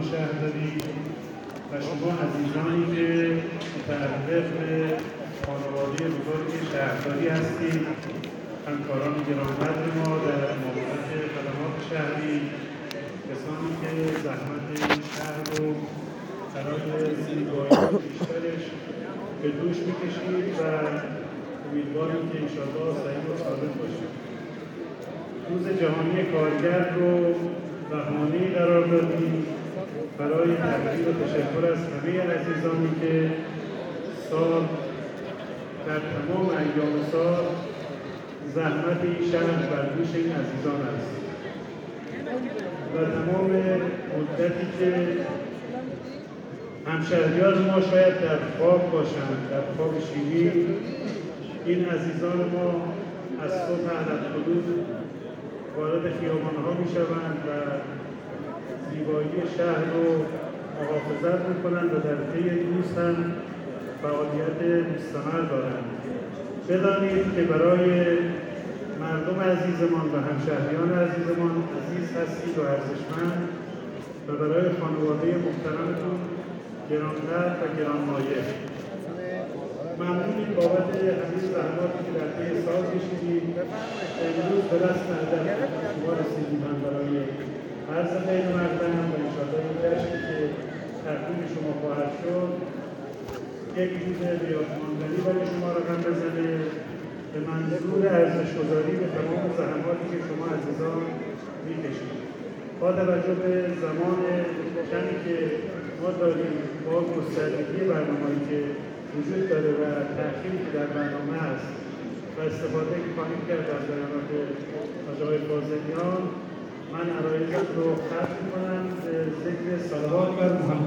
شهرداری و شما عزیزانی که متعلق به خانواده بزرگ شهرداری هستید، همکاران گرانقدر ما در مدیریت خدمات شهری، کسانی که زحمت این شهر رو برای زیبایی بیشترش به دوش میکشید و امیدواریم که انشاءالله سعید و ثابت باشید. روز جهانی کارگر رو بهانه‌ای قرار دادیم برای تقدیر و تشکر از همه عزیزانی که سال در تمام ایام سال زحمت این شهر بر دوش این عزیزان است و تمام مدتی که همشهریان ما شاید در خواب باشند، در خواب شیرین، این عزیزان ما از صبح علت‌حدود وارد خیابان‌ها می‌شوند و زیبایی شهر رو محافظت می‌کنند و در طی روز هم فعالیت مستمر دارند. بدانید که برای مردم عزیزمان و همشهریان عزیزمان عزیز هستید و ارزشمند و برای خانواده محترمتون گرانقدر و گرانمایه. ممنونیم بابت همین زحماتی که در طی سال کشیدید. امروز به دست هدف شما رسیدیم هم برای عرض خیر مقدم و انشاءالله این جشنی که تقدیم شما خواهد شد یک روز بیادماندنی برای شما رقم بزنه به منظور ارزش‌گذاری به تمام زحماتی که شما عزیزان می‌کشید. با توجه به زمان کمی که ما داریم، با گستردگی برنامه‌ای که وجود داره و تأخیری که در برنامه هست و استفاده که خواهیم کرد از بیانات آقای فاضلیان، من عرایضم رو ختم می‌کنم به ذکر صلوات بر محمد